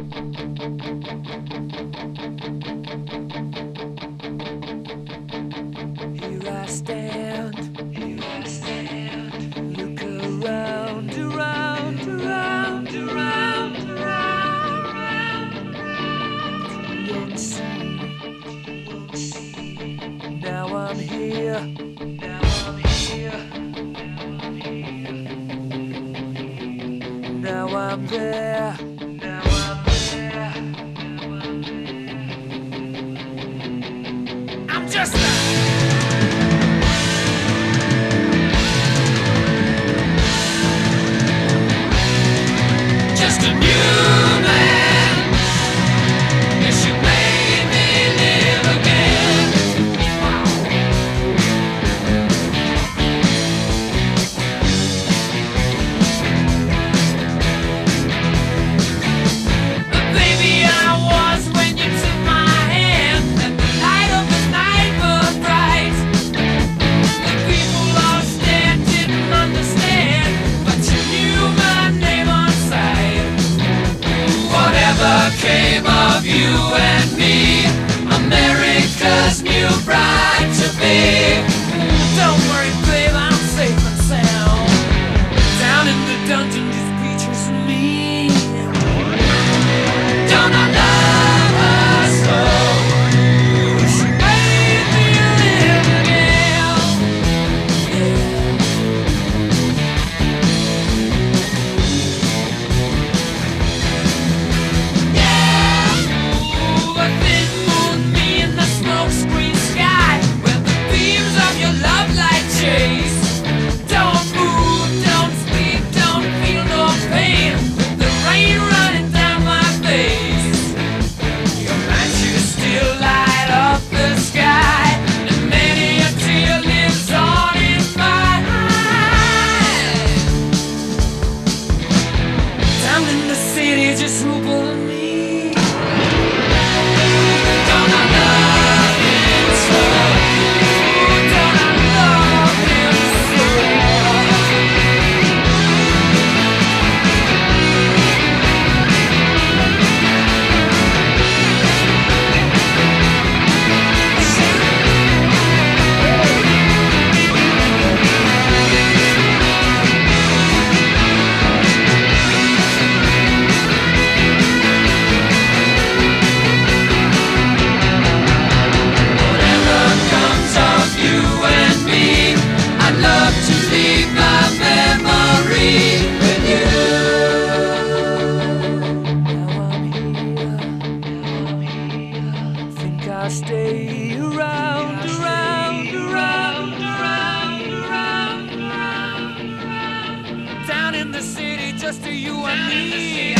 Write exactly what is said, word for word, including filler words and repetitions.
Here I stand, here I stand. Look around, around, around, around, around, around. You won't see, you won't see. Now I'm here, now I'm here, now I'm here. Now I'm there, now I'm there, now I'm there. I'm just a Just a new man. Yes, you made me live again. But baby, I was when you took my hand, and the light of the night was bright. The people all stared, didn't understand, but you knew my name on sight. Whatever came of you and me, America's new bride to be. Don't worry, babe, I'm safe and sound. Down in the dungeon, just creatures and me. Don't I love her so? She made me live again. Ooh, a thin moon, me in the smokescreen sky, where the beams of your love light chase. Don't move, don't speak, don't feel no pain, with the rain running down my face. Your matches still light up the sky, and many a tear lives on in my eyes. Down in the city, just who pulling me. Don't I love him so? Don't I love him so? Whatever comes of you and me, I'd love to leave my memory with you. Now I'm here, now I'm here. Think I'll stay around, around, around, around, around, around. Down in the city, just to you and me.